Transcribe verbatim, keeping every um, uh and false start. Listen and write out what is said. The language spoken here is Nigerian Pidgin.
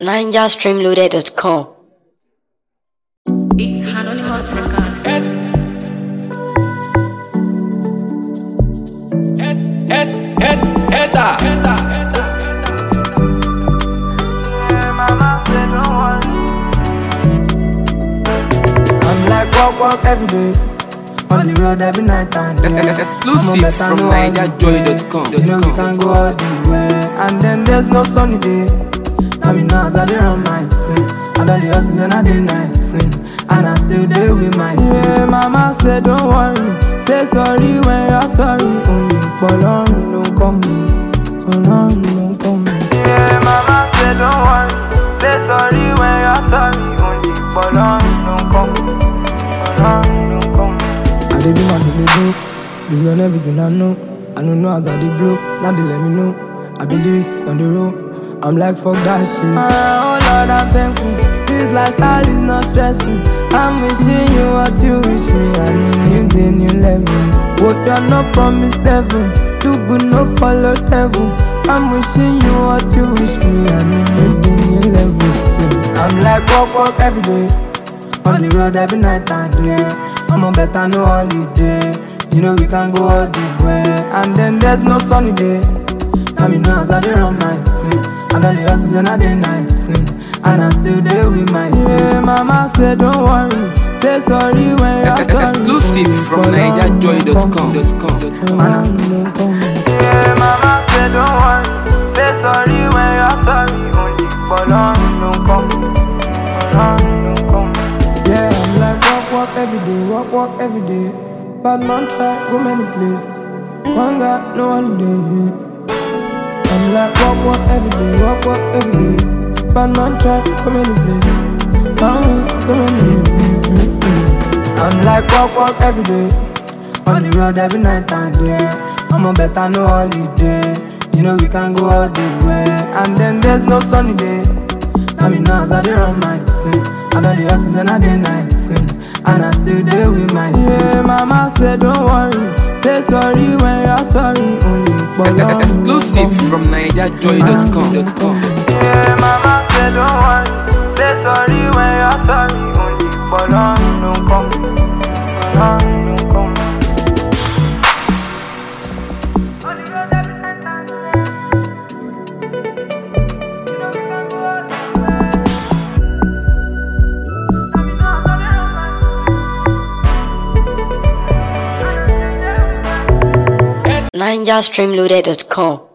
ninja stream loaded dot com. It's Anonymous Record. Ed, Ed, Ed, Ed, Edda, Edda, Edda. Yeah, mama said don't worry. I'm like walk, walk every day. On the road every night and day. Exclusive from ninja joy dot com. You know we can go all the way. And then there's no sunny day. I mean now I dey run my thing. I don dey hustle and I dey night thing. And I still dey with my thing. Yeah, mama say don't worry. Say sorry when you're sorry. Only Ọlọ́run ló ń kọ́ mi. Ọlọ́run ló ń kọ́ mi. Yeah, mama say don't worry. Say sorry when you're sorry. Only Ọlọ́run ló ń kọ́ mi. Ọlọ́run ló ń kọ́ mi. I dey do my daily do. Beyond everything I know. I don't know as I dey blow. Now they let me know. I be lyricist on the road. I'm like fuck that shit. Uh, oh Lord, I'm thankful. This lifestyle is not stressful. I'm wishing you what you wish me. I need the new level. What you're not promised devil. Do good, no follow devil. I'm wishing you what you wish me. I need the new level. I'm like walk, walk every day. On the road every night and day. I'm a better no holiday. You know we can go all the way. And then there's no sunny day. I mean now I dey run my thing. I don dey hustle and I dey night thing. And I still dey with my thing. Yeah, mama say don't worry. Say sorry when you're sorry. Exclusive from ninja joy dot com. Yeah, mama say don't worry. Say sorry when you're sorry. Only Ọlọ́run ló ń kọ́ mi. Ọlọ́run ló ń kọ́ mi. Yeah, I'm like walk, walk every day, walk, walk every day. Bad man try, go many places. One got no holiday. I'm like walk, walk every day, walk, walk every day. Bad man try, go many places. One got so many. I'm like walk, walk every day. On the road every night and day. I'm a better no holiday. You know we can go all the way. And then there's no sunny day. I mean now I dey run my thing. I don dey hustle and I dey night thing. And I still dey with my thing. Yeah, mama say don't worry. Say sorry when you're sorry. Only Ọlọ́run. Exclusive from ninja joy dot com. Yeah, mama say don't worry. Say sorry when you're sorry. Only Ọlọ́run ló ń kọ́ mi. Ọlọ́run ló ń kọ́ mi. ninja stream loaded dot com.